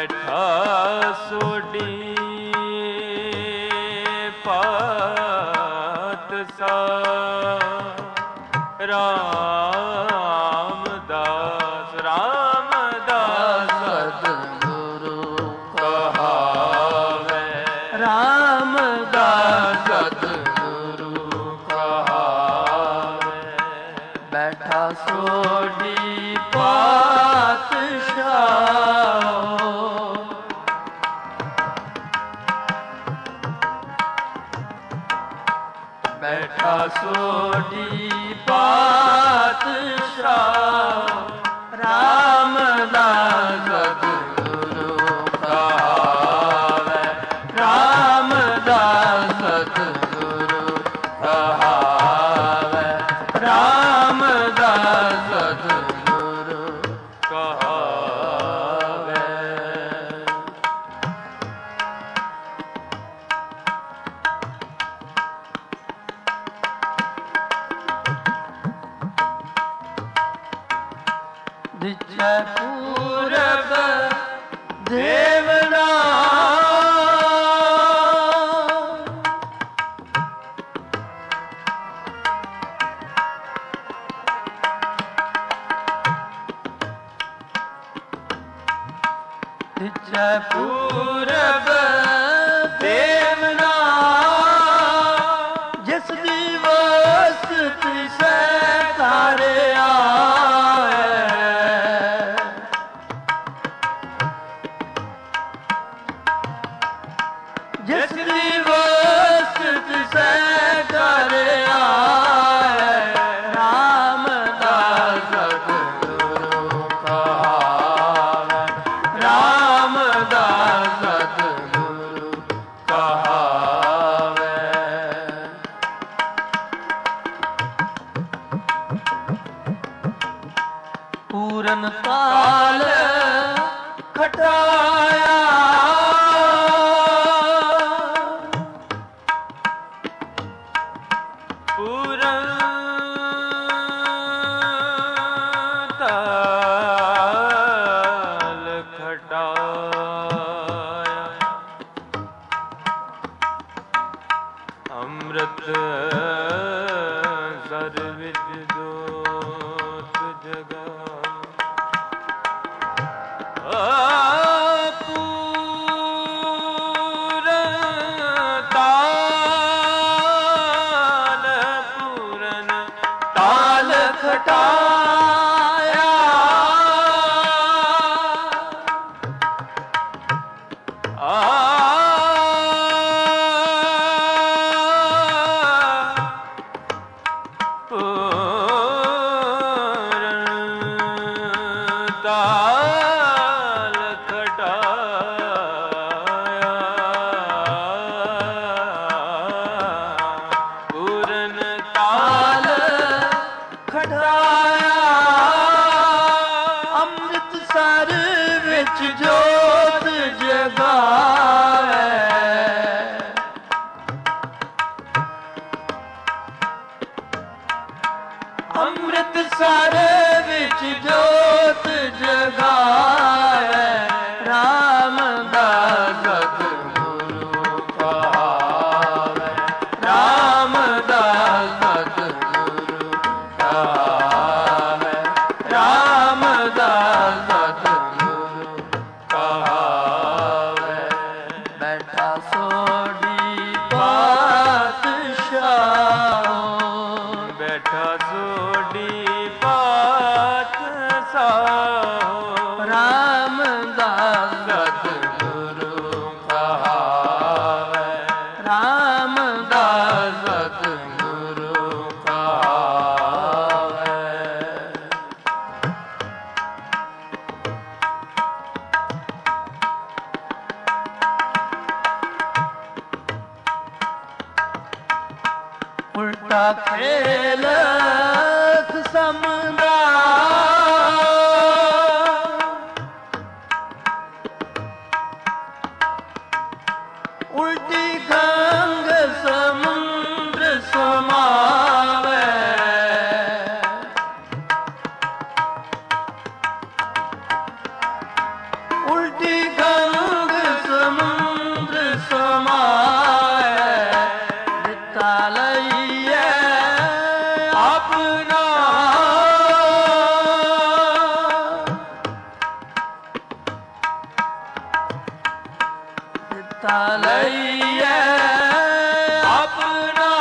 ਬੈਠਾ ਸੋਢੀ ਪਾਤ ਸਾ ਰਾਮਦਾਸ ਰਾਮਦਾਸ ਸਤਿਗੁਰੂ ਕਹਾਵੇ ਰਾਮਦਾਸ ਸਤਿਗੁਰੂ ਕਹਾਵੇ ਬੈਠਾ ਸੋਢੀ ਪਾਤਸ਼ਾਹ ਬੈਠਾ ਸੋਢੀ ਪਾਤਸ਼ਾਹ ਰਾਮਦਾਸ ਸਤਿਗੁਰੂ ਕਹਾਵੇ ਰਾਮਦਾਸ ਸਤਿਗੁਰੂ ਕਹਾਵੇ ਰਾਮਦਾਸ ਸਤਿਗੁਰੂ ਕਹਾਵੇ ਦਿਛੈ ਪੂਰਬ ਦੇਵਨਾ ਦਿਛੈ ਪੂਰਬ ਦੇਵਨਾ ਜਿਸ ਦੀ ਵਸਤ ਸੈ ਘਰ ਆਏ ਜਿਸ ਦੀ ਵਸਤ ਸੈ ਘਰ ਆਏ ਰਾਮਦਾਸ ਸਤਿਗੁਰੂ ਕਹਾਵੇ ਰਾਮਦਾਸ ਸਤਿਗੁਰੂ ਕਹਾਵੇ ਪੂਰਨ ਕਾਲ ਖਟਾਇਆ ਪੂਰਨ ਤਾਲ ਖਟਾਇਆ ਅੰਮ੍ਰਿਤ ਸਰ ਵਿੱਚ ਜੋਤ ਜਗਾ ਖਟਾਇਆ ਪੂਰਨ ਤਾਲ ਖਟਾਇਆ ਪੂਰਨ ਤਾਲ ਖਟਾਇਆ ਅੰਮ੍ਰਿਤਸਰ ਵਿੱਚ ਜੋਤ ਜਗਾਏ ਅੰਮ੍ਰਿਤਸਰ ਵਿੱਚ ਜੋਤ ਜਗਾਏ ਰਾਮਦਾਸ ਸਤਿਗੁਰੂ ਕਹਾਵੇ ਰਾਮਦਾਸ ਸਤਿਗੁਰੂ ਕਹਾਵੇ ਰਾਮਦਾਸ ਸਤਿਗੁਰੂ ਕਹਾਵੇ ਬੈਠਾ ਸੋਢੀ ਪਾਤਸ਼ਾਹ ਬੈਠਾ ਸੋਢੀ ਪਾਤਸ਼ਾਹ ਰਾਮਦਾਸ ਸਤਿਗੁਰੂ ਕਹਾਵੇ ਰਾਮਦਾਸ ਸਤਿਗੁਰੂ ਕਹਾਵੇ ਉਲਟਾ ਖੇਲ ਸਮਦਾ ਉਲਟੀ ਗੰਗ ਸਮੁੰਦਰ ਸਮਾਵੇ ਉਲਟੀ ਗੰਗ ਦਿੱਤਾ ਲਈਐ ਆਪਣਾ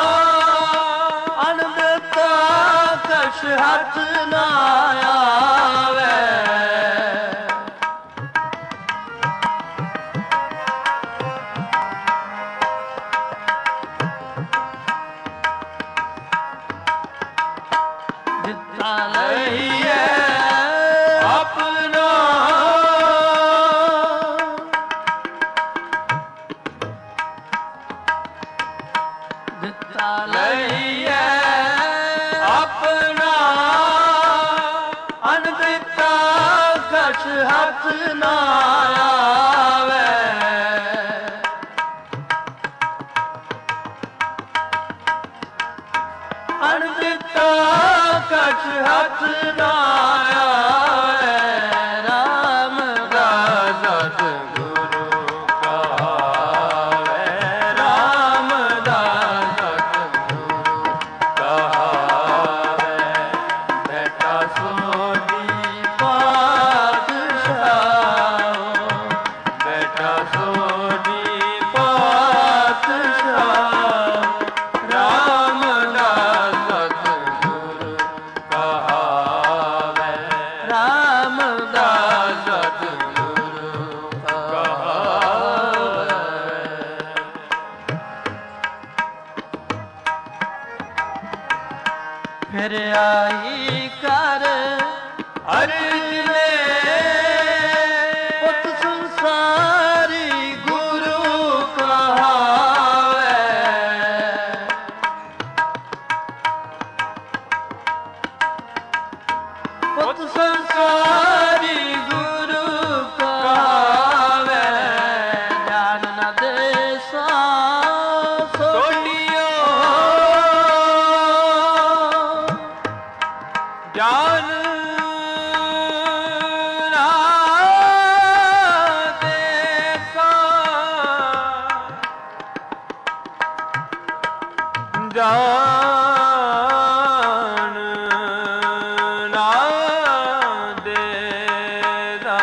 ਅਨ ਦਿੱਤਾ ਕਛ ਹੱਥ ਨਾ ਆਵੇ ਦਿੱਤਾ ਲਈਐ ਆਪਣਾ ਦਿੱਤਾ ਲਈਐ ਆਪਣਾ ਅਨ ਦਿੱਤਾ ਕਛ ਹੱਥ ਨਾ ਆਵੇ ਅਨ ਦਿੱਤਾ ਕਛ ਹੱਥ ਨਾ ਆਵੇ ਰਾਮ ਦਾਸ ਸਤਿਗੁਰੂ ਕਹਾਵੇ ਰਾਮ ਦਾਸ ਸਤਿਗੁਰੂ ਕਹਾਵੇ ਬੇਟਾ ਸੋਢੀ ਪਾਤਸ਼ਾਹ ਬੇਟਾ ਸੋਢੀ ਪਾਤਸ਼ਾਹ ਰਾਮ ਦਾਸ ਸਤਿਗੁਰੂ ਕਹਾਵੇ ਰਾਮ ਦਾਸ ਸਤਿਗੁਰੂ ਕਹਾਵੇ ਫਿਰ ਆਈ ਕਰ ਅਰਜ ਨੇ ਪੁੱਤ ਸੰਸਾਰੀ ਗੁਰੂ ਕਹਾਵੇ ਪੁੱਤ ਸੰਸਾਰੀ ਗੁਰੂ ਕਹਾਵੇ ਜਾਨ ਨ ਦੇਸਾ ਸੋਢਿਓ ਜਾਨ ਨਾ ਦੇਸਾ ਜਾਨ ਨਾ ਦੇਦਾ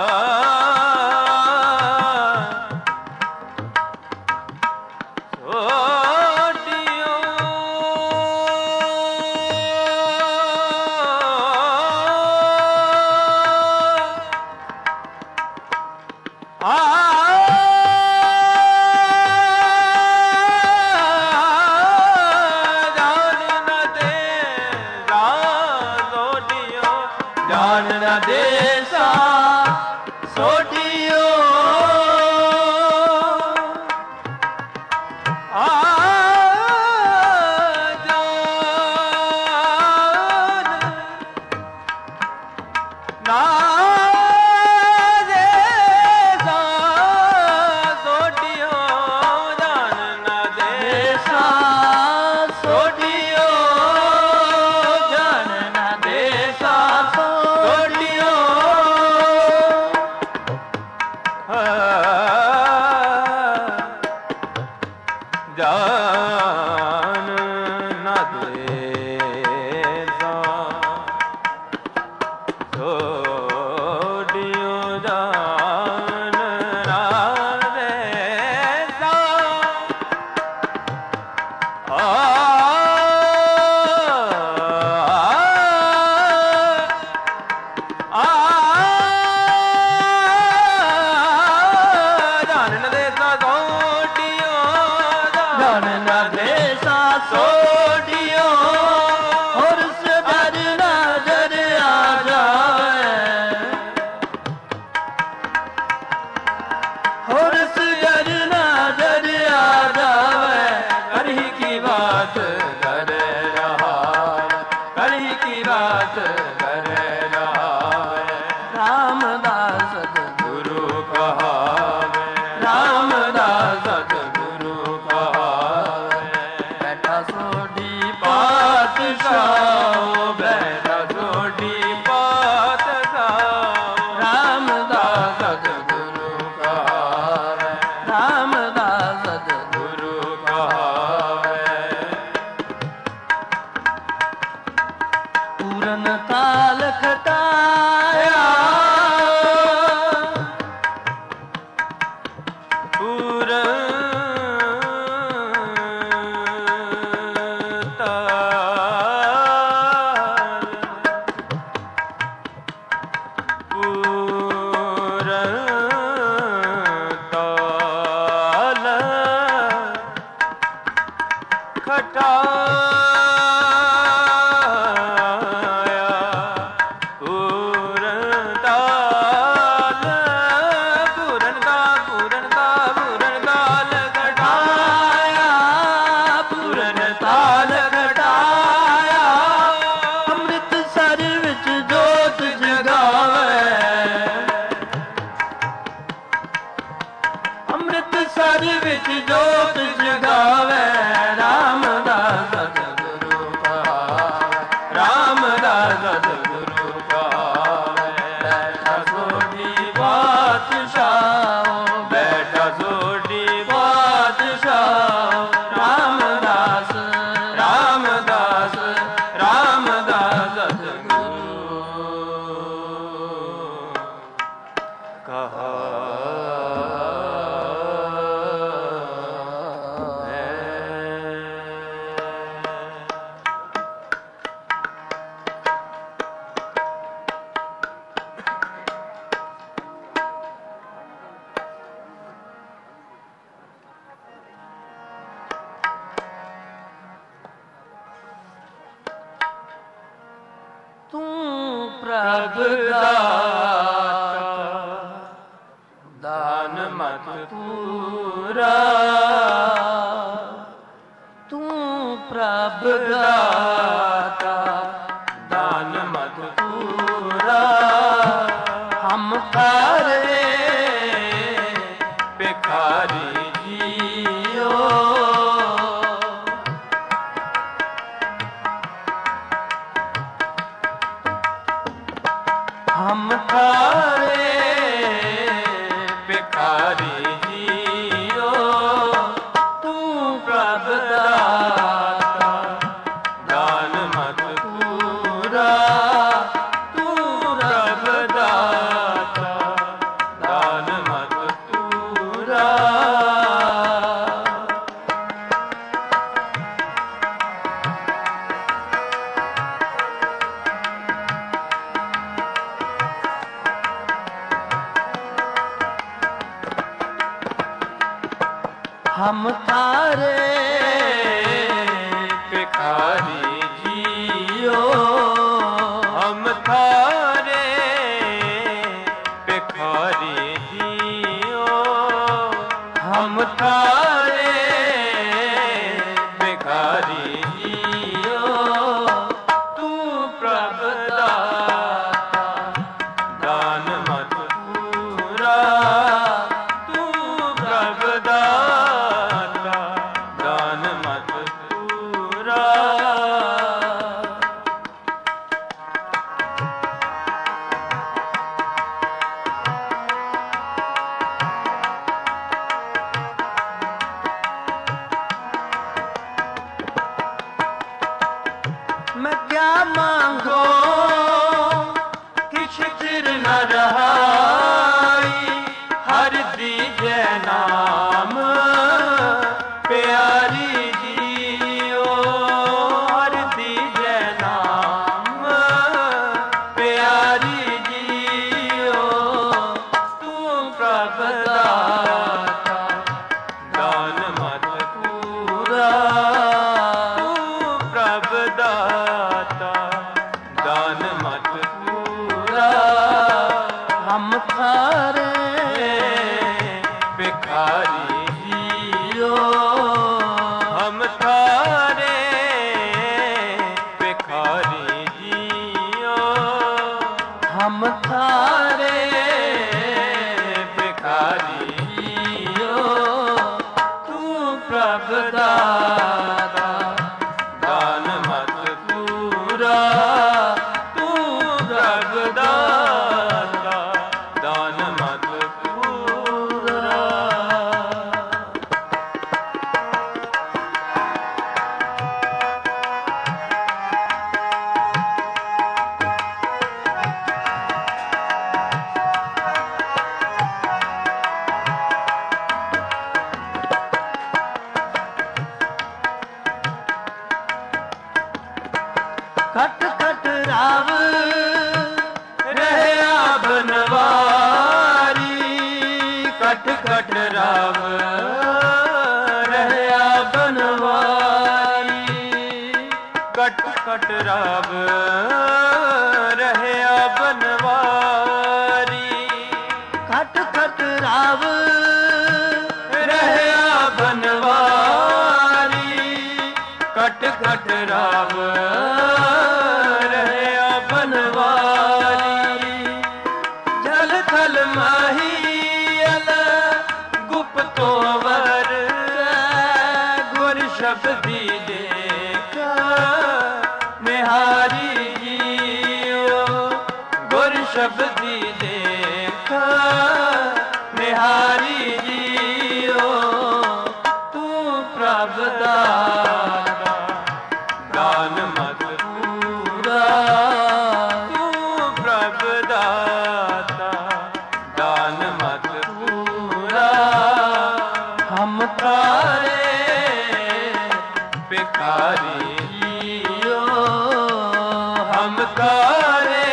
ਸੋਢਿਓ ਜਾਨ ਨ ਦੇਸਾ ਸੋਢਿਓ ਜਾਨ ਨਾ ਦੇਸਾ ਸੋਢਿਓ ਜਾਨ ਨ ਦੇਸਾ ਸੋਢਿਓ ਜਾਨ ਨ ਦੇਸਾ ਸੋਢਿਓ ਜਾਨ ਨ ਦੇਸਾ ਸੋਢਿਓ ਜਾਨ ਨ ਦੇਸਾ ਜਾਨ ਨ ਦੇਸਾ ਸੋਢਿਓ ਜਾਨ ਨ ਸਜ ਵਿੱਚ ਜੋਤ ਜਗਾਵੇ ਰਾਮਦਾਸ ਸਤਿਗੁਰੂ ਕਹਾਵੇ ਰਾਮਦਾਸ ਸਤਿਗੁਰੂ ਕਹਾਵੇ ਬੈਠਾ ਸੋਢੀ ਬਾਦਸ਼ਾਹ ਬੈਠਾ ਸੋਢੀ ਬਾਦਸ਼ਾਹ ਰਾਮਦਾਸ ਰਾਮਦਾਸ ਰਾਮਦਾਸ ਸਤਿਗੁਰੂ ਕਹਾ ਤੂੰ ਪ੍ਰਭ ਦਾਤਾ ਦਾਨ ਮਤ ਪੂਰਾ ਤੂੰ ਪ੍ਰਭ ਦਾਤਾ ਦਾਨ ਮਤ ਪੂਰਾ ਹਮ ਤਾਰੇ ਭਿਖਾਰੀ ਜੀਓ ਹਮ ਤਾਰੇ ਭਿਖਾਰੀ ਜੀਓ ਤੂੰ ਪ੍ਰਭ ਦਾਤਾ ਦਾਨ ਮਤ ਪੂਰਾ ਤੂੰ ਪ੍ਰਭ ਦਾਤਾ ਦਾਨ ਮਤ ਪੂਰਾ ਹਮ ਤਾਰੇ ਭਿਖਾਰੀ ਜੀਓ ਹਮ ਥਾਰੇ ਭਿਖਾਰੀ ਜੀਓ ਹਮ ਤਾਰੇ ਭਿਖਾਰੀ ਜੀਓ ਤੂੰ ਪ੍ਰਭ ਦਾਤਾ ਦਾਨ ਮਤ ਪੂਰਾ ਤੂੰ ਪ੍ਰਭ ਦਾਤਾ ਦਾਨ ਮਤ ਪੂਰਾ मैं क्या मांगो किछ चिर न रहाई हर दीजे नाम प्यारी जियो हर दीजे नाम प्यारी जियो तू प्रभ दाता ਦਾਨ ਮਤ पूरा ਤੂੰ ਪ੍ਰਭ ਦਾਤਾ ਦਾਨ ਮਤ पूरा हम थारे ਭਿਖਾਰੀ जियो ਹਮ ਥਾਰੇ ਭਿਖਾਰੀ ਜੀਓ हम थारे ਭਿਖਾਰੀ जियो तू प्रभ दाता ਦਾਨ ਮਤ पूरा तू प्रभ दाता ਦਾਨ ਮਤ पूरा खट खट राव रहया बनवारी खट खट राव रहया बनवारी ਕਟ ਕਟ ਰਾਵ ਰਹਿਆ ਬਨਵਾਰੀ खट खट राव ਰਹਿਆ ਬਨਵਾਰੀ ਕਟ ਕਟ ਰਾਵ ਰਹਿਆ ਬਨਵਾਰੀ जल थल माही अल गुप्तो वर ਸ਼ਬਦੀ ਦੇਖ ਨਿਹਾਰੀ ਜੀਓ, ਗੁਰ ਸ਼ਬਦੀ ਦੇਖ ਨਿਹਾਰੀ ਜੀਓ, ਤੂੰ ਪ੍ਰਭ ਦਾਤਾ ਦਾਨ ਮਤ ਪੂਰਾ, ਤੂੰ ਪ੍ਰਭ ਦਾਤਾ ਦਾਨ ਮਤ ਪੂਰਾ, ਹਮ ਤਾਰੇ ਭਿਖਾਰੀ ਜੀਓ, ਹਮ ਤਾਰੇ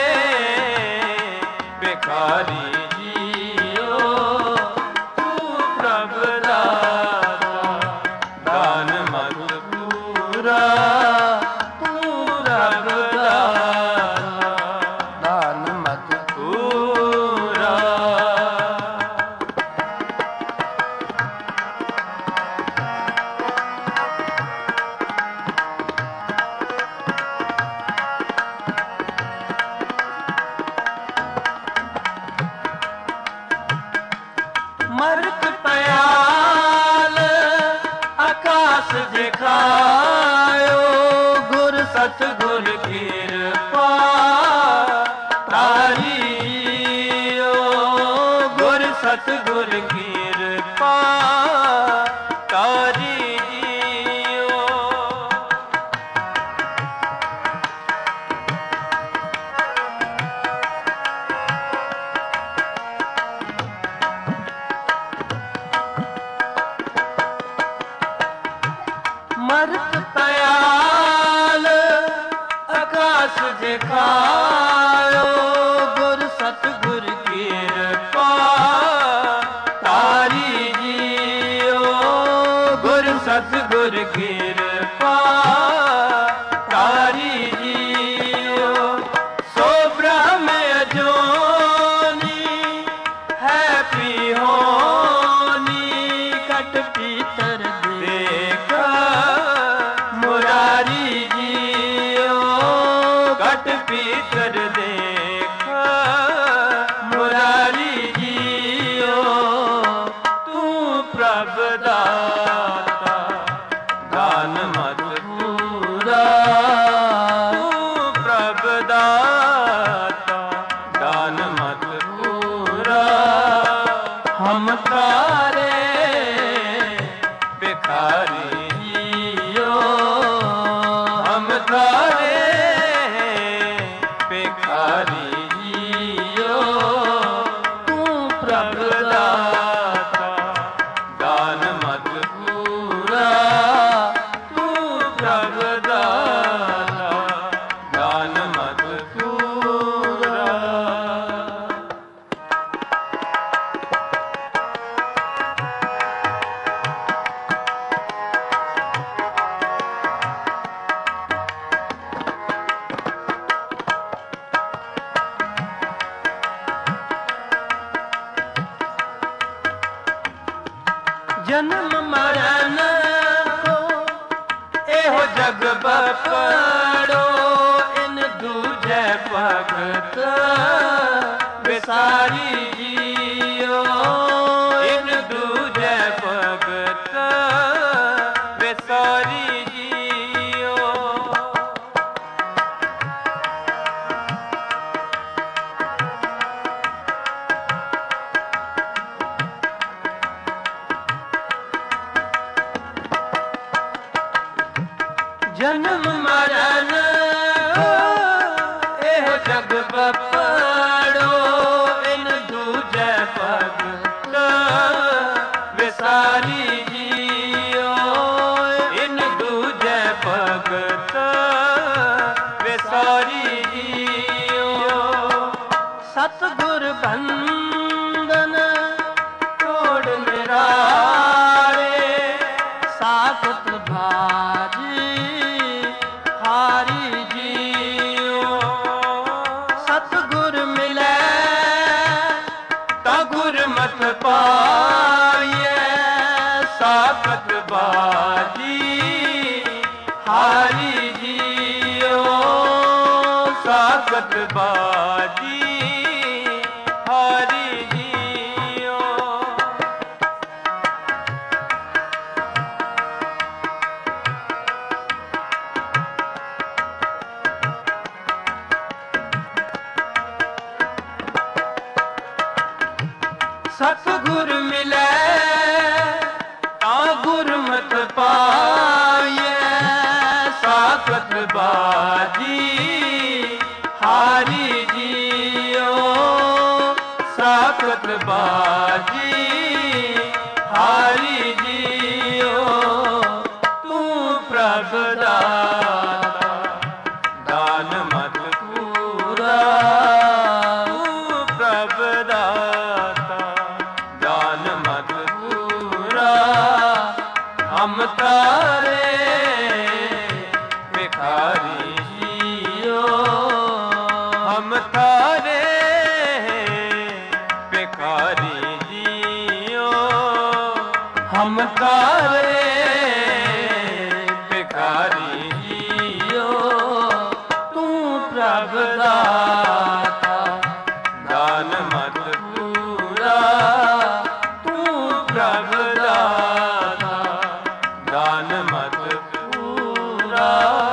ਭਿਖਾਰੀ ਜੀਓ, ਤੂੰ ਪ੍ਰਭ ਦਾਤਾ ਦਾਨ ਮਤ ਪੂਰਾ, ਤੂੰ ਪ੍ਰਭ ਦਾਤਾ ਦਾਨ ਮਤ ਪੂਰਾ। ਮਰਕ ਪਿਆਲ ਆਕਾਸ ਦਿਖਾਇਓ, ਗੁਰ ਸਤਿਗੁਰ ਕਿਰਪਾ ਤਾਰੀਓ, ਗੁਰ ਸਤਿਗੁਰ ਕਿਰਪਾ ਤਾਰੀ ਜੀਓ, ਮਰਕ ਪਿਆਲ ਆਕਾਸ ਦਿਖਾਇਓ, ਗੁਰ ਸਤਿਗੁਰ ਕਿਰਪਾ ਤਾਰੀ ਜੀਓ, ਗੁਰ ਸਤਿਗੁਰ ਕਿਰਪਾ ਤਾਰੀ ਜੀਓ, ਸੋ ਬ੍ਰਹਮ ਅਜੋਨੀ ਹੈ ਪੀ ਹੋਨੀ, ਕਟ ਪੀਤਰ ਦੇਖ ਮੁਰਾਰੀ ਜੀਓ, ਘਟ ਪੀਤਰ ਦੇਖ ਮੁਰਾਰੀ ਜੀਓ, ਤੂੰ ਪ੍ਰਭ ਦਾਤਾ ਦਾਨ ਮਤ ਪੂਰਾ, ਤੂੰ ਪ੍ਰਭ ਦਾਤਾ ਦਾਨ ਮਤ ਪੂਰਾ, ਹਮ ਤਾਰੇ ਭਿਖਾਰੀ ਜੀਓ, ਹਮ ਤਾਰੇ ਭਿਖਾਰੀ ਜੀਓ, ਤੂੰ ਪ੍ਰਭ ਪ੍ਰਭ ਦਾਤਾ ਦਾਨ ਮਤ ਪੂਰਾ, ਤੂੰ ਪ੍ਰਭ ਦਾਤਾ ਦਾਨ ਮਤ ਪੂਰਾ। ਜਨਮ ਮਰਨ ਕੋ ਇਹੋ ਜਗ ਬਪੜੋ, ਇਨ ਦੂਜੈ ਭਗਤ ਵਿਸਾਰੀ ਜੀਓ, ਇਨ ਦੂਜੈ ਭਗਤ ਵਿਸਾਰੀ ਜੀਓ, ਜਨਮ ਮਰਨ ਇਹੋ ਜਗ ਬਪੜੋ, ਇਨ ਦੂਜੈ ਭਗਤ ਵਿਸਾਰੀ ਜੀਓ, ਇਨ ਦੂਜੈ ਭਗਤ ਵਿਸਾਰੀ ਜੀਓ, ਸਤਿਗੁਰ ਬੰਦਨ ਤੋੜ ਨਿਰਾਰੇ, ਸਾਖਤ ਭਾਜੀ ਹਾਰੀ ਜੀਓ, ਸਤਿਗੁਰ ਮਿਲੈ ਤਾ ਗੁਰਮਤਿ ਪਾਈਐ, ਸਾਖਤ ਬਾਜੀ ਹਾਰੀ ਜੀਓ, ਸਾਖਤ ਬਾਜੀ ਹਾਰੀ ਜੀਓ, ਸਤਿਗੁਰ ਮਿਲੈ ਤਾਂ ਗੁਰਮਤਿ ਪਾਈਐ ਸਾਖਤ ਬਾਜੀ ਹਾਰੀ ਜੀਓ ਸਾਖਤ ਬਾਜੀ ਹਾਰੀ ਜੀਓ ਤੂੰ ਪ੍ਰਭ ਦਾਤਾ ਦਾਨ ਮਤ ਪੂਰਾ ਤੂੰ ਪ੍ਰਭ ਦਾਤਾ ਦਾਨ ਮਤ ਪੂਰਾ ਹਮ ਤਾਰੇ ਭਿਖਾਰੀ ਜੀਓ ਹਮ ਤਾਰੇ ਭਿਖਾਰੀ ਜੀਓ ਹਮ ਤਾਰੇ ਭਿਖਾਰੀ ਜੀਓ ਤੂੰ ਪ੍ਰਭ ਦਾਤਾ ਦਾਨ ਮਤ ਪੂਰਾ ਤੂੰ ਪ੍ਰਭ ਦਾਤਾ ਦਾਨ ਮਤ ਪੂਰਾ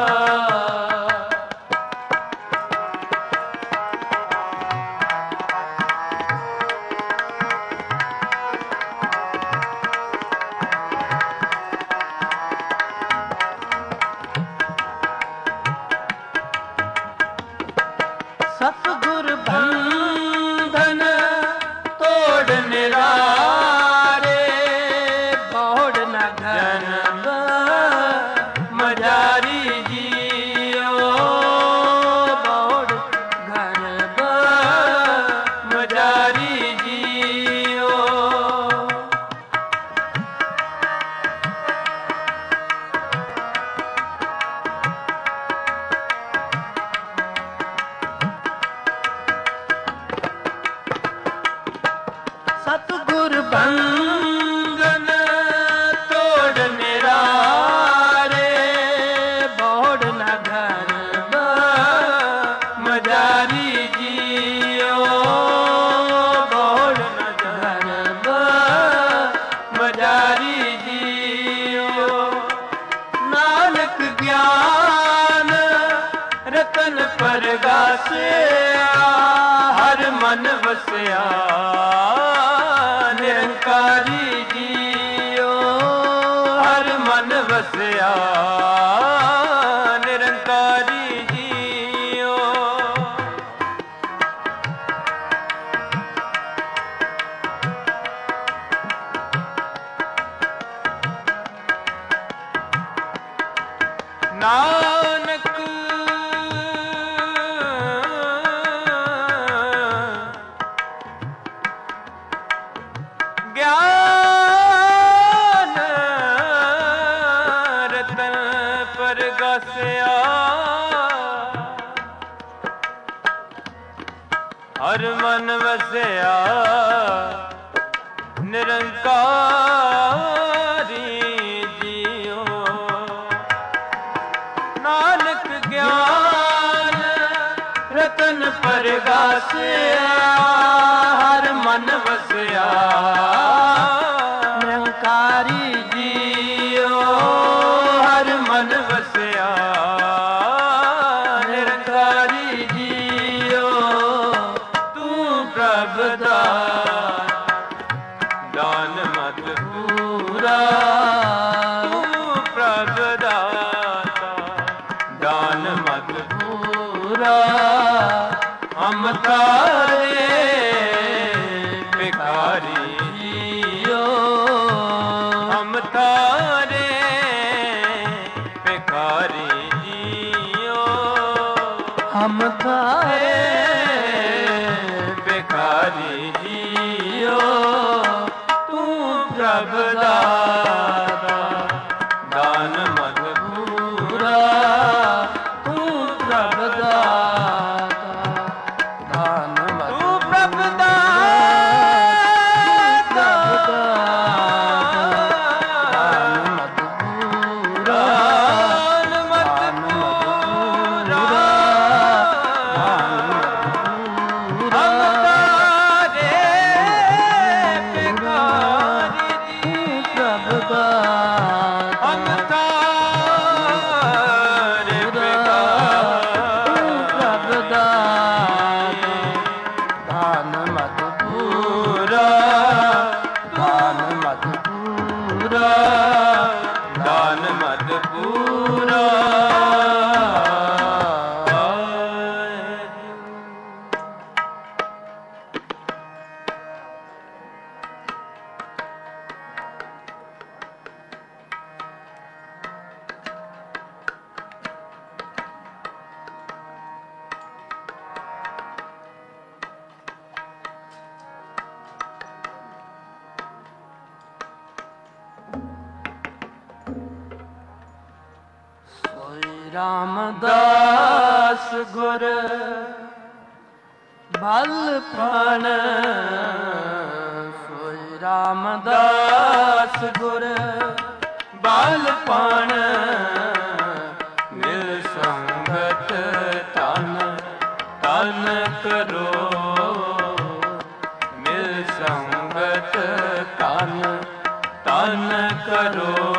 ਸਤਿਗੁਰ ਬੰਧਨ ਤੋੜ ਨਿਰਾਰੇ ਬੋੜ ਨ ਜਨਮ ਮਜਾਰੀ ਜੀਓ ਬੋੜ ਗਰਬ ਮਜਾਰੀ ਜੀਓ ਸਤਿਗੁਰ ਬੰਧਨ ਤੋੜ ਨਿਰਾਰੇ ਬੋੜ ਨ ਗਰਬ ਮਜਾਰੀ ਜੀਓ ਬੋੜ ਨ ਗਰਬ ਮਜਾਰੀ ਜੀਓ ਨਾਨਕ ਗਿਆਨ ਰਤਨ ਪਰਗਾਸਿਆ ਹਰ ਮਨ ਵਸਿਆ ਨਿਰੰਕਾਰੀ ਜੀਓ ਹਰ ਮਨ ਵਸਿਆ ਨਿਰੰਕਾਰੀ ਜੀਓ ਨਾਨਕ ਗਿਆਨ ਰਤਨ ਪਰਗਾਸਿਆ ਹਰ ਮਨ ਵਸਿਆ ਨਿਰੰਕਾਰੀ ਜੀਓ ਨਾਨਕ ਗਿਆਨ ਰਤਨ ਪਰਗਾਸਿਆ ਹਰ ਮਨ ਵਸਿਆ ਨਿਰੰਕਾਰੀ ਜੀਓ ਹਰ ਮਨ ਵਸਿਆ ਨਿਰੰਕਾਰੀ ਜੀਓ ਤੂੰ ਪ੍ਰਭ ਦਾਨ ਮਤ ਪੂਰਾ ਤੂੰ ਪ੍ਰਭ ਦਾਤਾ ਦਾਨ ਮਤ ਪੂਰਾ ਹਮ ਤਾਰੇ ਭਿਖਾਰੀ ਜੀਓ ਹਮ ਤਾਰੇ ਭਿਖਾਰੀ ਜੀਓ ਹਮ ਤਾਰੇ ਭਿਖਾਰੀ ਜੀਓ ਤੂੰ ਪ੍ਰਭ ਦਾਤਾ ਦਾਨ ਮਤ ਪੂਰਾ ਤੂੰ ਪ੍ਰਭ ਦਾਤਾ ਦਾਨ ਮਤ ਤੂੰ ਪ੍ਰਭ ਪ੍ਰਭ ਰਾਮਦਾਸ ਗੁਰ ਬਲ ਪ੍ਰਾਣ ਸੋਈ ਰਾਮਦਾਸ ਗੁਰ ਬਲ ਪਾਣ ਮਿਲ ਸੰਗਤ ਤਨ ਤਨ ਕਰੋ ਮਿਲ ਸੰਗਤ ਤਨ ਤਨ ਕਰੋ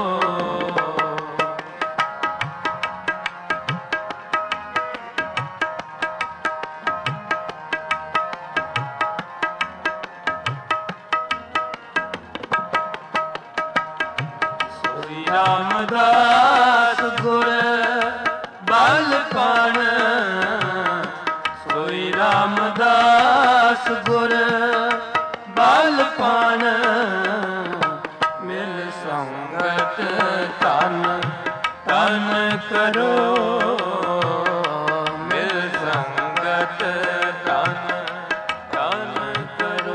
ਰਾਮਦਾਸ ਗੁਰ ਬਲ ਪਾਣ ਸੋਈ ਰਾਮਦਾਸ ਗੁਰ ਬਲ ਪਾਣ ਮਿਲ ਸੰਗਤ ਤਨ ਤਨ ਕਰੋ ਮਿਲ ਸੰਗਤ ਤਨ ਤਨ ਕਰੋ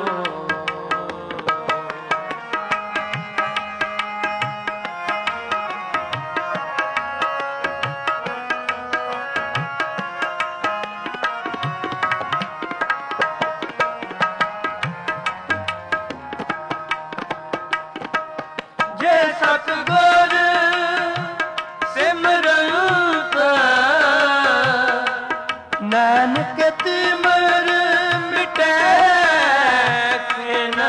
ਸਤਿਗੁਰ ਸਿਮਰਤ ਨਾਨਕ ਤਿਮਰ ਮਿਟੈ ਖਿਨ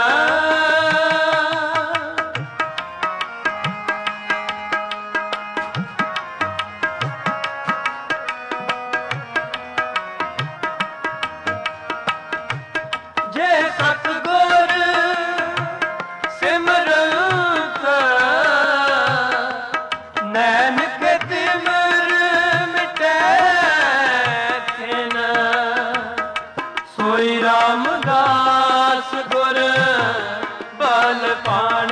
ਜੇ ਸਤਿਗੁਰ ਸਿਮਰਤ ਨਾਨਕ ਤਿਮਰ ਮਿਟੈ ਖਿਨ ਸੋਈ ਰਾਮਦਾਸ ਗੁਰ ਬਲ ਪਾਣ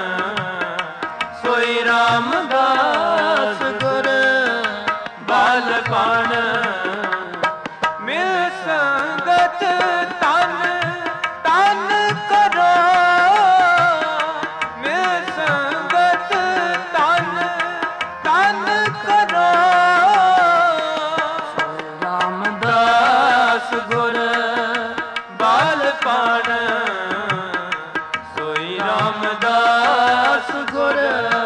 ਸੋਈ ਰਾਮਦਾਸ ਗੁਰ ਬਲ ਪਾਣ ਮਿਲ ਸੰਗਤ ਤਨ ਤਨ ਕਰੋ ਮਿਲ ਸੰਗਤ ਤਨ ਤਨ ਕਰੋ ਰਾਮਦਾਸ ਗੁਰ ਬਲ ਪਾਣ ਸੋਈ ਰਾਮਦਾਸ ਗੁਰ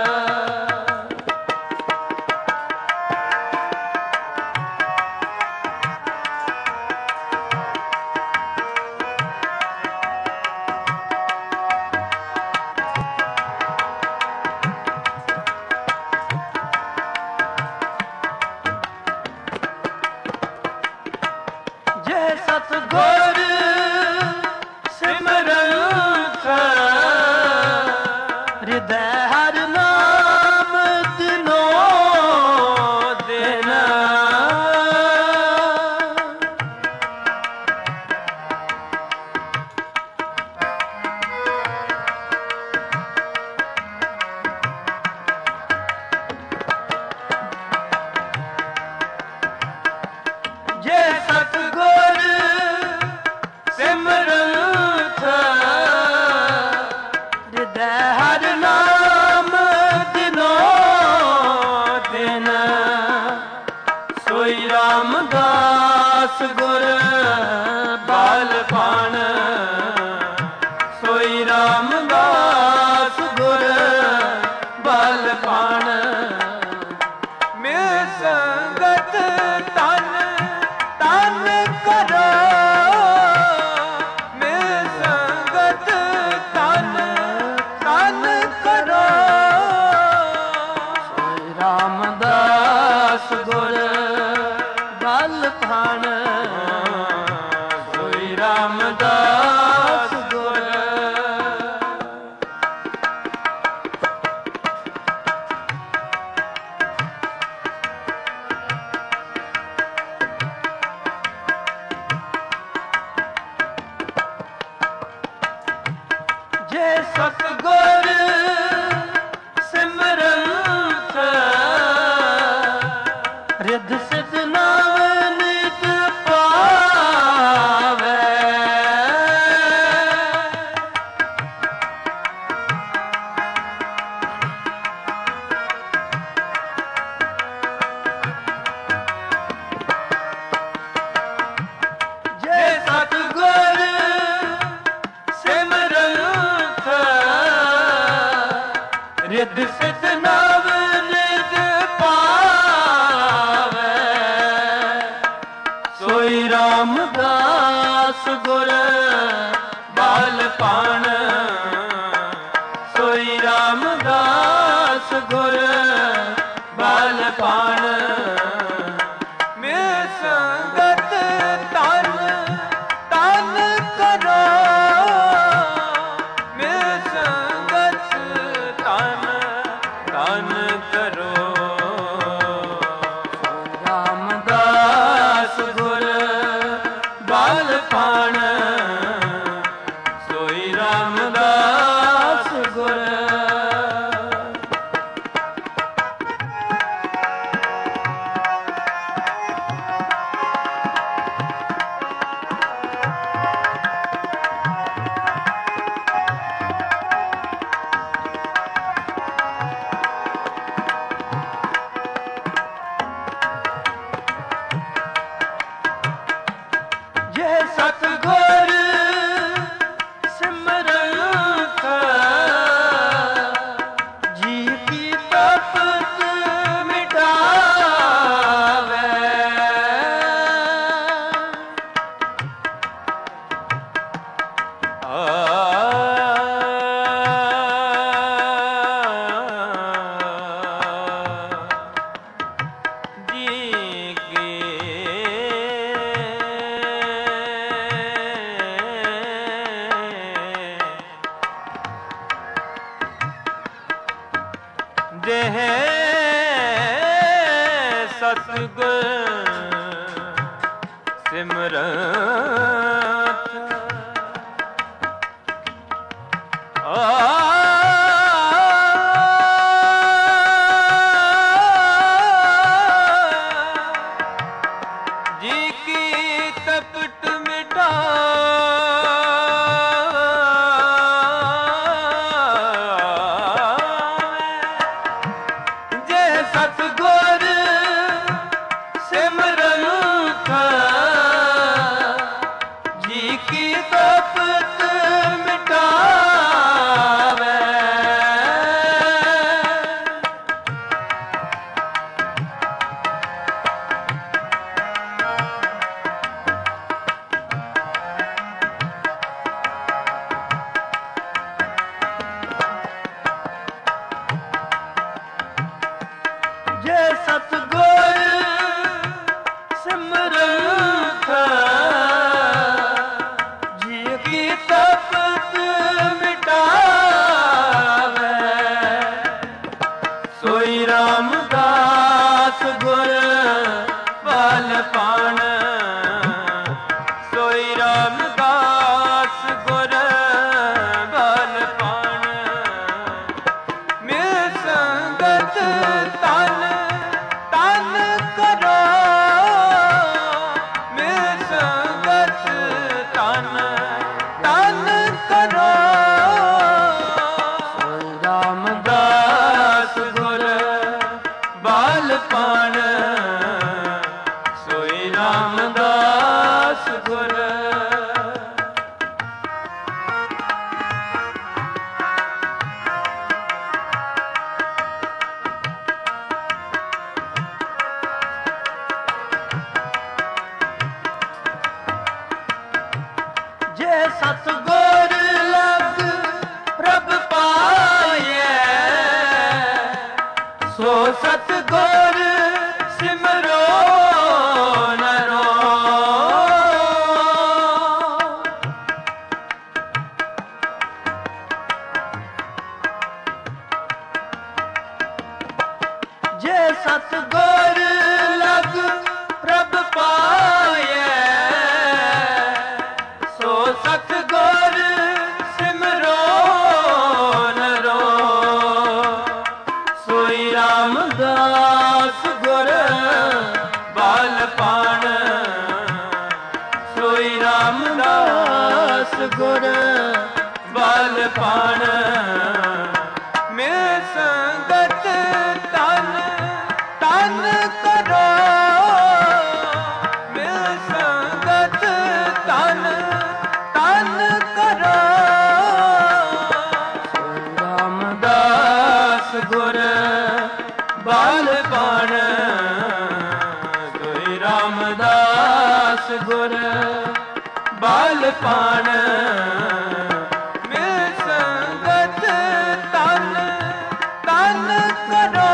ਸਤਿਗੁਰ ਸਿਮਰਤ ਹਿਰਦੈ ਹਰਿ ਨਾਮ ਦਿਨੋ ਦਿਨ ਜੇ ਸਤਿਗੁਰ ਸਿਮਰਤ ਹਿਰਦੈ ਹਰਿ ਨਾਮ ਦਿਨੋ ਦਿਨ ਸੋਈ ਰਾਮਦਾਸ ਗੁਰ ਬਲ ਪਾਣ ਸੋਈ ਰਾਮਦਾਸ ਗੁਰ ਬਲ ਪਾਣ ਮਿਲ ਸੰਗਤ ਤਨ ਤਨ ਕਰੋ ਮਿਲ ਸੰਗਤ ਤਨ ਤਨ ਕਰੋ ਸੋਈ ਰਾਮਦਾਸ ਗੁਰ ਬਲ ਪਾਣ ਸੋਈ ਰਾਮਦਾਸ ਗੁਰ ਜੇ ਸਤਿਗੁਰ ਸਿਮਰਤ ਰਿੱਧ ਸਿਧ ਨਾਮ ਨਿਤ ਪਾਵੈ ਰਿਧ ਸਿਧ ਨਵ ਨਿਧ ਪਾਵੈ, ਸੋਈ ਰਾਮਦਾਸ ਗੁਰ ਬਾਲ ਪਾਣ, ਸੋਈ ਰਾਮਦਾਸ ਗੁਰ ਬਾਲ ਪਾਣ। ਮਿਲ ਸੰਗਤ ਤਨ ਤਨ ਕਰੋ, ਮਿਲ ਸੰਗਤ ਤਨ ਤਨ ਕਰੋ। ਰਾਮਦਾਸ ਗੁਰ ਬਾਲ ਪਾਣ, ਸੋਈ ਰਾਮਦਾਸ ਗੁਰ। ਜੇ ਸਤਿਗੁਰ ਸਿਮਰਤ ਜੀ ਕੀ ਤਪਤ ਮਿਟਾਵੇ, ਜੀ ਕੀ ਦੇਹ ਸਤਿਗੁਰ ਸਿਮਰਤ, ਜੀ ਕੀ ਤਪਤ ਮਿਟਾਵੇ। ਜੇ ਸਤਿਗੁਰ ਸਿਮਰਤ ਜੀ ਕੀ ਤਪਤ ਮਿਟਾਵੇ। ਜੇ ਸਤਿਗੁਰ ਸਿਮਰਤ ਜੀ ਕੀ ਤਪਤ ਮਿਟਾਵੇ, ਸੋਈ ਰਾਮਦਾਸ ਗੁਰ ਬਾਲ ਪਾਣ, ਸੋਈ ਰਾਮਦਾਸ ਗੁਰ ਬਾਲ ਪਾਣ। ਮਿਲ ਸੰਗਤ ਤਨ ਤਨ ਕਰੋ, ਮਿਲ ਸੰਗਤ ਤਨ ਤਨ ਕਰੋ। ਸੋਈ ਰਾਮਦਾਸ ਗੁਰ ਬਾਲ ਪਾਣ, ਸੋਈ ਰਾਮਦਾਸ ਗੁਰ। ਜੇ ਸਤਿਗੁਰ ਲਗ ਪ੍ਰਭ ਪਾਈਐ, ਸੋ ਸਤਿਗੁਰ ਸਿਮਰੋ ਨਰੋ। ਜੇ ਸਤਿਗੁਰ ਲਗ ਪ੍ਰਭ ਪਾਈਐ, ਸੋ ਸਤਿਗੁਰ ਸਿਮਰੋ ਨਰੋ। ਸੋਈ ਰਾਮਦਾਸ ਗੁਰ ਬਾਲ ਪਾਣ, ਸੋਈ ਰਾਮਦਾਸ ਗੁਰ ਬਾਲ ਪਾਣ। ਮਿਲ ਸੰਗਤ ਤਨ ਤਨ ਬਾਲ ਬਾਣ ਦੋਇ ਰਾਮਦਾਸ ਗੁਰ ਬਾਲ ਪਾਣ ਮਿਲ ਸੰਗਤ ਤਨ ਤਨ ਕਰੋ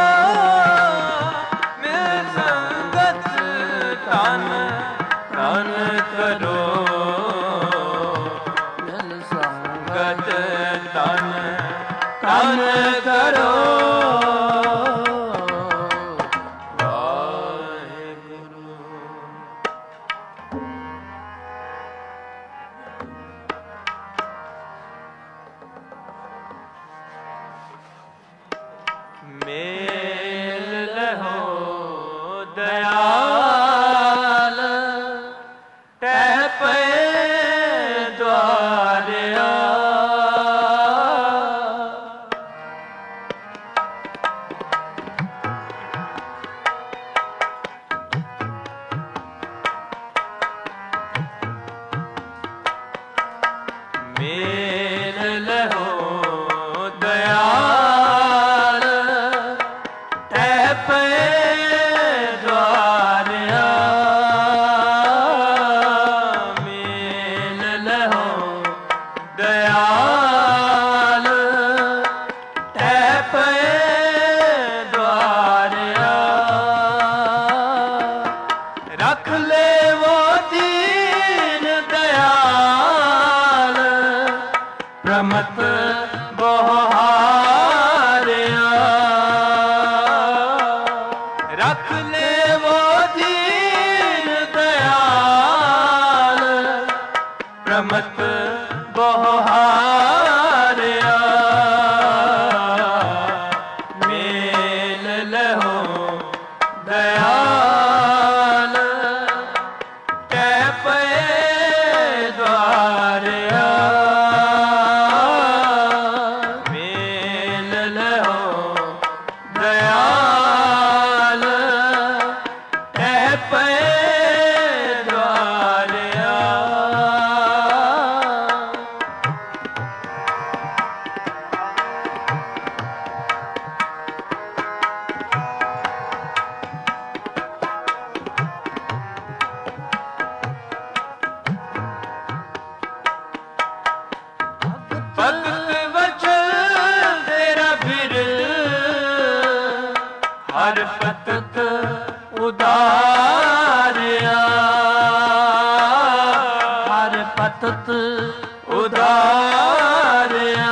ਮਿਲ ਸੰਗਤ ਤਨ ਤਨ ਕਰੋ ਮਿਲ ਸੰਗਤ ਤਨ ਤਨ ਕਰੋ ਮੇਲ ਲਹੋ ਦਇਆਲ ਟਹਿ ਪਏ ਦੁਆਰਿਆ ਮੇਲ ਲਹੋ ਦਇਆਲ ਟਹਿ ਪਏ ਦੁਆਰਿਆ ਮੇਲ ਲਹੋ ਦਇਆਲ ਟਹਿ ਪਏ ਦੁਆਰਿਆ ਰੱਖ ਲੇਵੋ ਦੀਨ ਦਇਆਲ ਪ੍ਰਮਤ ਬਹਾਰਿਆ ਰੱਖ ਲੇਵੋ ਦੀਨ ਦਇਆਲ ਪ੍ਰਮਤ ਬਹਾਰਿਆ ਮੇਲ ਲਹੋ ਦਇਆਲ ਟਹਿ ਪਏ ਦੁਆਰਿਆ ਮੇਲ ਲਹੋ ਦਇਆਲ ਟਹਿ ਪਏ ਦੁਆਰਿਆ ਭਗਤ ਵਚਨ ਤੇਰਾ ਬਿਰਦ ਹਰ ਪਤਤ ਉਦਾਰਿਆ ਹਰ ਪਤਤ ਉਦਾਰਿਆ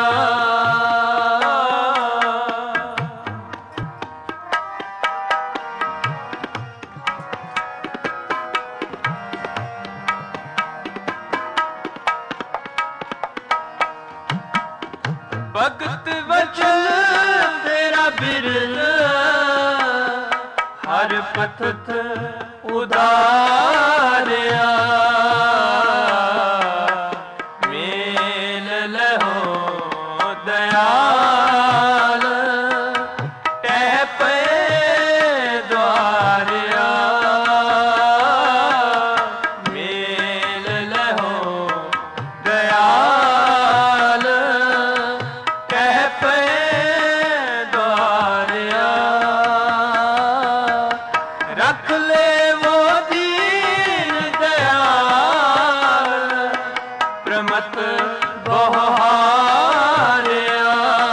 ਭਗਤ ਵਚਨ ਤੇਰਾ ਬਿਰਦ ਹਰ ਪਤਤ ਉਦਾਰਿਆ ਮੇਲ ਲਹੋ ਦਇਆਲ ਟਹਿ ਪਏ ਦੁਆਰਿਆ ਮੇਲ ਲਹੋ ਦਇਆਲ ਟਹਿ ਪਏ ਦੁਆਰਿਆ ਰੱਖ ਲੇਵੋ ਦੀਨ ਦਇਆਲ ਪ੍ਰਮਤ ਬਹਾਰਿਆ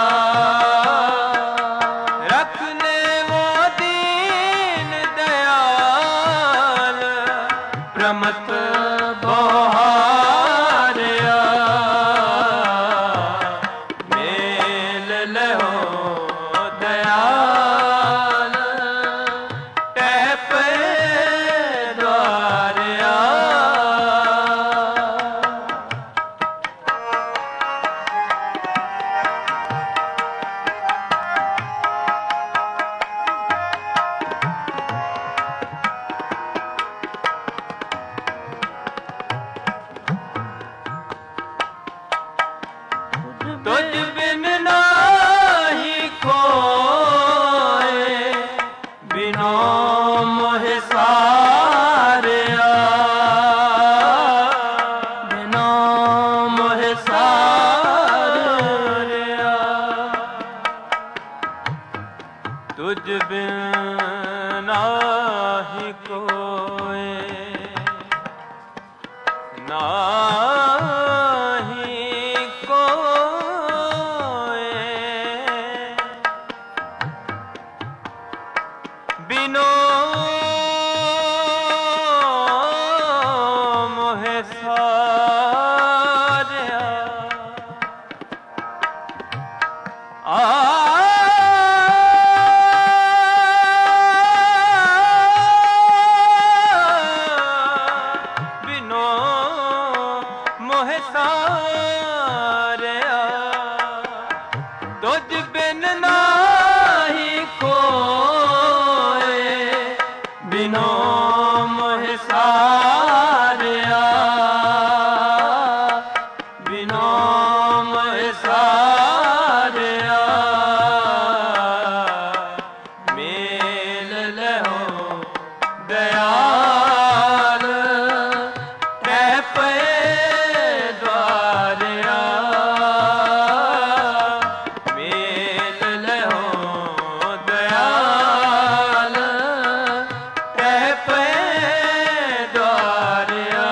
तुझ बिन नाहि कोय, नाहि कोय, बिनो मोहे सारया। बिनो मोहे सारया, तुझ बिन नाहि कोय, बिनो मोहे सारया, बिनो मोहे सारया। मेल लहो दयाल, कह पे द्वारया। मेल लहो दयाल, कह पे द्वारया।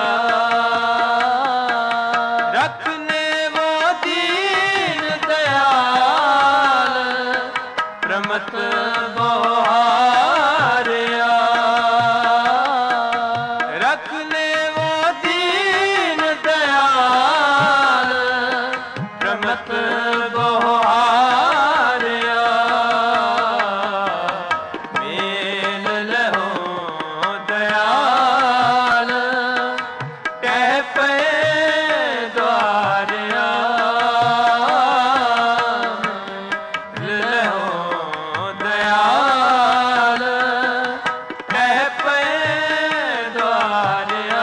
रखने वो दीन दयाल, प्रमत बोहारया। रखने वो दीन दयाल, प्रमत बोहारया। मेल लहो दयाल, कह पे द्वारया। लहो दयाल, कह पे द्वारया।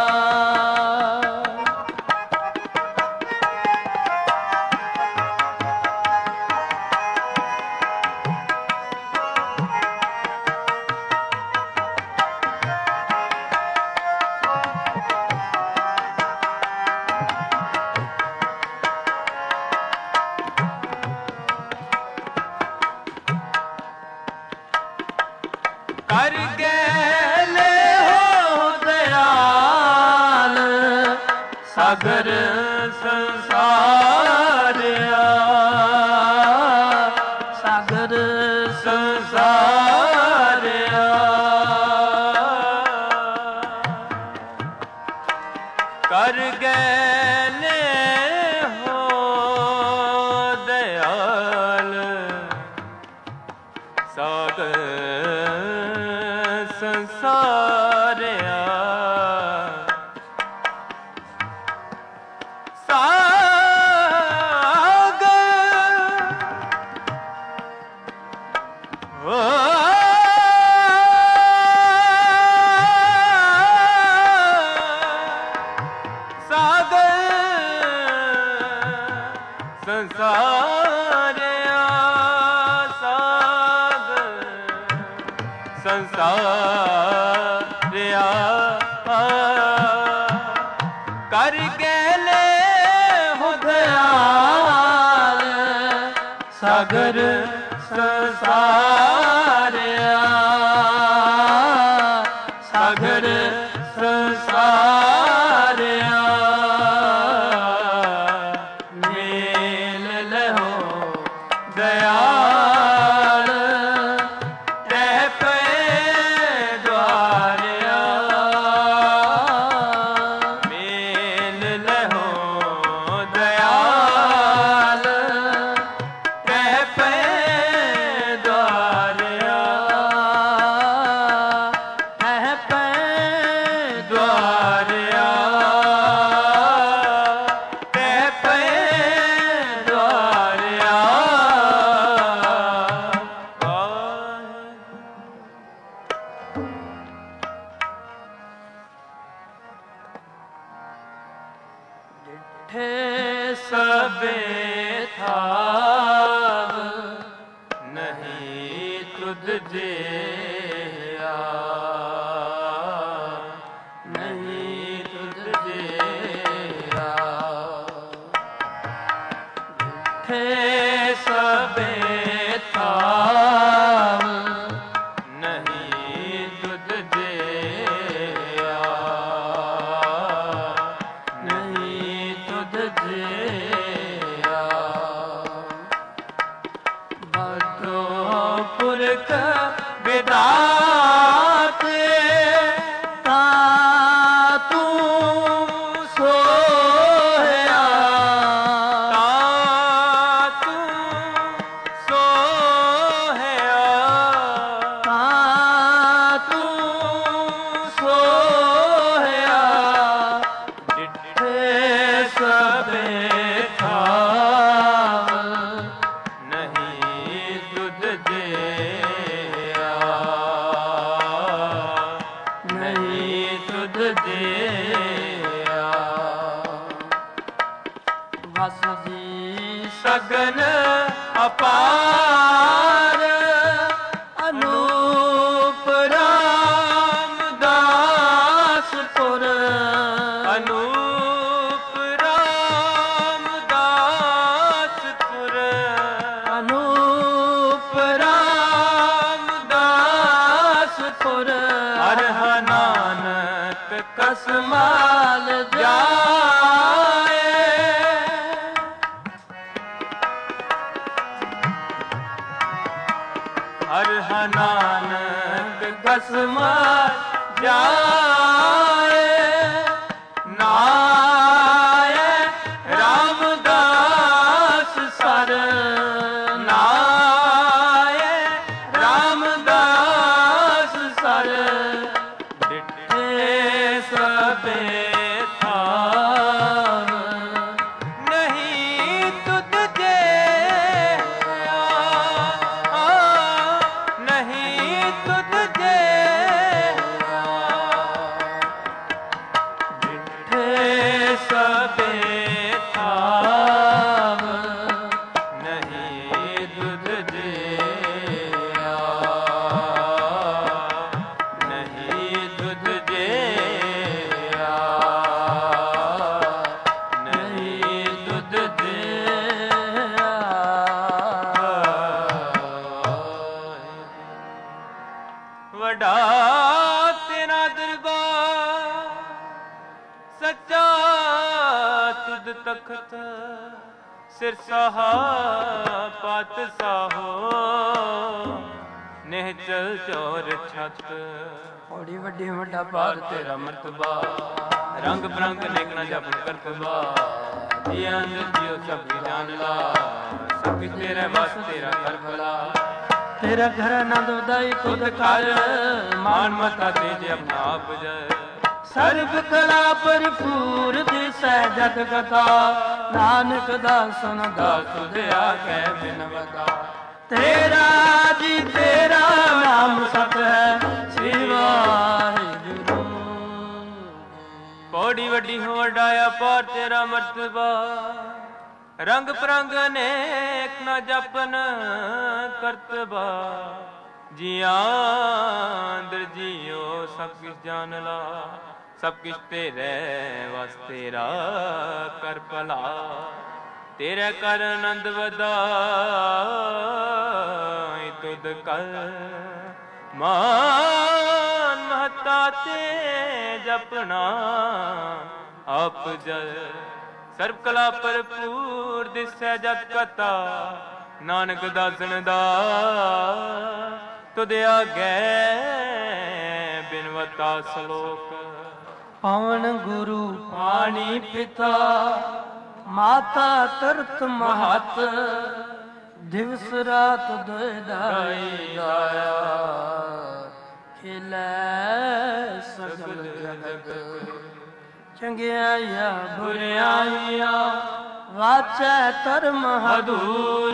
कर गैले हो दयाल, सागर संसारया। सागर संसारया। कर गैले हो दयाल, सागर संसारया। सागर ओ सागर संसारया। सागर संसारया। कर गैले हो दयाल, सागर संसारया। सागर संसारया। मेल लहो दयाल, कह पे द्वारया। मेल लहो दयाल, कह पे द्वारया। कह पे द्वारया। कह पे द्वारया। डिठे सबे थाव, नहीं तुझ जिया। नहीं तुझ जिया। डिठे सबे थाव, ਦਾਤੇ ਤਾਂ ਤੂੰ ਸੋਹਿਆ ਤਾਂ ਤੂੰ ਸੋਹਿਆ ਤਾਂ ਤੂੰ ਸੋਹਿਆ ਡਿਠੇ ਸਭੇ ਥਾਵ ਨਹੀਂ ਤੁਧ ਜਿਆ ਨਹੀਂ ਤੁਧ ਜਿਆ ਵਸ ਜੀ ਸਗਨ ਅਪਾਰ ਅਨੂਪ ਰਾਮਦਾਸਪੁਰ ਅਨੂਪ ਰਾਮਦਾਸਪੁਰ ਅਨੂਪ ਰਾਮਦਾਸਪੁਰ ਹਰ ਨਾਨਕ ਕਸਮਾਲ ਜਾਏ ਹਰ ਨਾਨਕ ਕਸਮਾਲ ਜਾਏ ਨਾਏ ਰਾਮਦਾਸ ਸਰ ਨਾਏ ਰਾਮਦਾਸ ਸਰ ਡਿਠੇ ਸਭੇ ਥਾਵ ਨਹੀਂ ਤੁਧ ਜਿਆ ਨਹੀਂ ਤੁਧ ਜਿਆ ਡਿਠੇ ਸਭੇ ਥਾਵ ਨਹੀਂ ਤੁਧ ਜਿਆ ਨਹੀਂ ਤੁਧ ਜਿਆ ਨਹੀਂ ਤੁਧ ਵੱਡਾ ਤੇਰਾ ਦਰਬਾਰ ਸੱਚਾ ਤੁਧ ਤਖਤ ਸਿਰ ਸਹਾ ਪਤ ਸਾਹੋ ਨਿਹਚਲ ਚੋਰ ਛਤ ਬੜੀ ਵੱਡੀ ਵੱਡਾ ਭਾਰ ਤੇਰਾ ਮਰਤਬਾ ਰੰਗ ਬਰੰਗ ਨੇਕਣਾ ਜਪਨ ਕਰਤਬਾ ਜੀ ਅੰਦਰ ਜਿਉ ਸਭ ਕੀ ਜਾਣ ਲਾ ਸਭ ਕਿਛ ਤੇਰੇ ਵਸ ਤੇਰਾ ਕਰ ਭਲਾ ਤੇਰਾ ਘਰ ਆਨੰਦ ਉਦਾਈ ਤੁਧ ਕਰ ਮਾਨ ਮਤਾ ਤੇਜ ਆਪਣਾ ਆਪ ਜੈ ਸਰਬ ਕਲਾ ਭਰਪੂਰ ਦਿਸੈ ਜਗ ਕਥਾ ਨਾਨਕ ਦਾਸਨ ਦਾਸ ਸੁਧਿਆ ਕਹਿ ਬਿਨਵਤਾ ਤੇਰਾ ਜੀ ਤੇਰਾ ਨਾਮ ਸਤ ਹੈ ਸ੍ਰੀ ਵਾਹਿਗੁਰੂ ਪੌੜੀ ਵੱਡੀ ਹੋ ਵਡਾਇਆ ਪਾਰ ਤੇਰਾ ਮਰਤਬਾ ਰੰਗ ਪ੍ਰੰਗ ਅਨੇਕ ਨ ਜਪਨ ਕਰਤਬਾ ਜੀਆਂ ਅੰਦਰ ਜੀਓ ਸਭ ਕਿਛ ਜਾਣ ਲਾ ਸਭ ਕਿਛ ਤੇਰੇ ਵਸ ਤੇਰਾ ਕਰ ਭਲਾ ਤੇਰੇ ਕਰ ਆਨੰਦ ਵਧਾਈ ਤੁਧ ਕਰ ਮਾਨ ਮਹਤਾ ਤੇ ਜਪਣਾ ਆਪ ਜਲ ਸਰਬ ਕਲਾ ਭਰਪੂਰ ਦਿਸੈ ਜਤ ਕਤਾ ਨਾਨਕ ਦਾਸਨ ਦਾ ਤੁਧ ਆਗੇ ਬਿਨਵਤਾ ਸਲੋਕ ਪਵਨ ਗੁਰੂ ਪਾਣੀ ਪਿਤਾ ਮਾਤਾ ਤਰਤ ਮਹਤ ਦਿਵਸ ਰਾਤ ਦੋਇ ਦਾਈ ਦਾਇਆ ਖਿਲੈ ਸਗਲ ਜਗਤ ਚੰਗਿਆਈਆਂ ਬੁਰਿਆਈਆਂ ਵਾਚੈ ਧਰਮ ਹਦੂਰ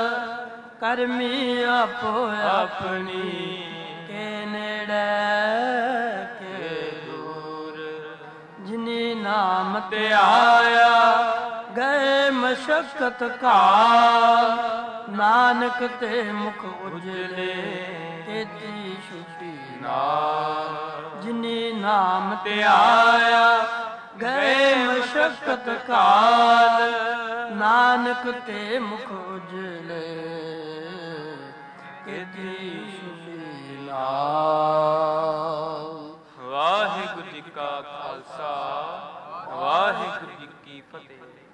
ਕਰਮੀ ਆਪੋ ਆਪਣੀ ਕੇ ਨੇੜੇ ਕੇ ਦੂਰ ਜਿਨੀ ਨਾਮ ਤੇ ਆਇਆ ਗਏ ਮਸ਼ਕਤ ਕਾਲ ਨਾਨਕ ਤੇ ਮੁਖ ਉਜਲੇ ਤੇਤੀ ਛੁਟੀ ਨਾਮ ਜਿਨੀ ਨਾਮ ਤੇ ਆਇਆ ਗਏ ਮਸ਼ਕਤ ਕਾਲ ਨਾਨਕ ਤੇ ਮੁਖ ਉਜਲੇ ਤੇਤੀ ਛੁਟੀ ਵਾਹਿਗੁਰੂ ਜੀ ਕਾ ਖਾਲਸਾ ਵਾਹਿਗੁਰੂ ਜੀ ਕੀ ਫਤਿਹ।